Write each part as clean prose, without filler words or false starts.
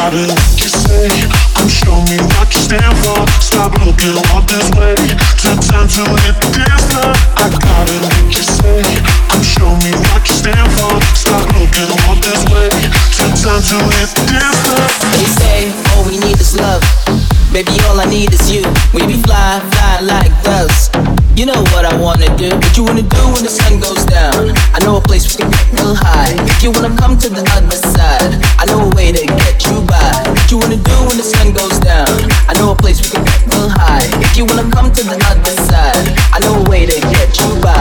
got it, what you say. Come show me what you stand for. Stop looking all this way. Took time to hit the dance floor. I got it, what you say. Come show me what you stand for. Stop looking all this way. Took time to hit the dance floor. They say all we need is love. Baby, all I need is you. We be fly, fly like doves. You know what I wanna do. What you wanna do when the sun goes down? I know a place we can get real high. If you wanna come to the other side, I know a way to get you by. What you wanna do when the sun goes down? I know a place we can get real high. If you wanna come to the other side, I know a way to get you by.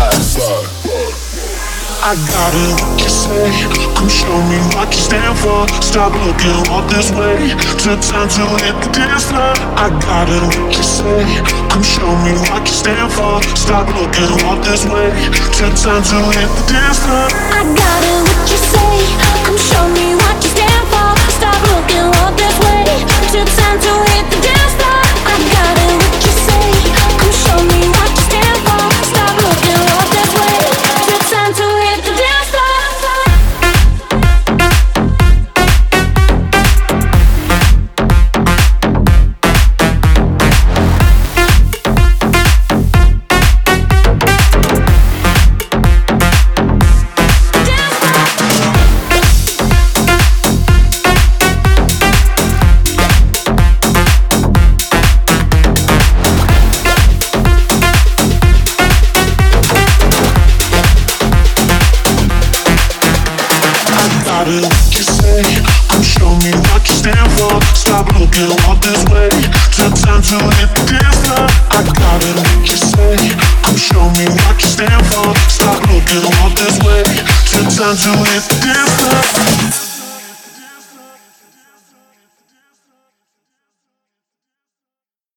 I got it, what you say. Come show me what you stand for. Stop looking all this way. Took time to hit the dance floor. I got it, what you say. Come show me what you stand for. Stop looking all this way. Took time to hit the dance floor. I got it, what you say. Come show me what you stand for. Stop looking all this way. Took time to hit the dance floor. I got it, what you say. Come show me what you stand for. Stop looking all this way. Took time to hit the dance floor. What you say. Come show me what you stand for. Stop looking all this way. Took time to hit the dance floor. I got it, what you say. Come show me what you stand for. Stop looking all this way. Took time to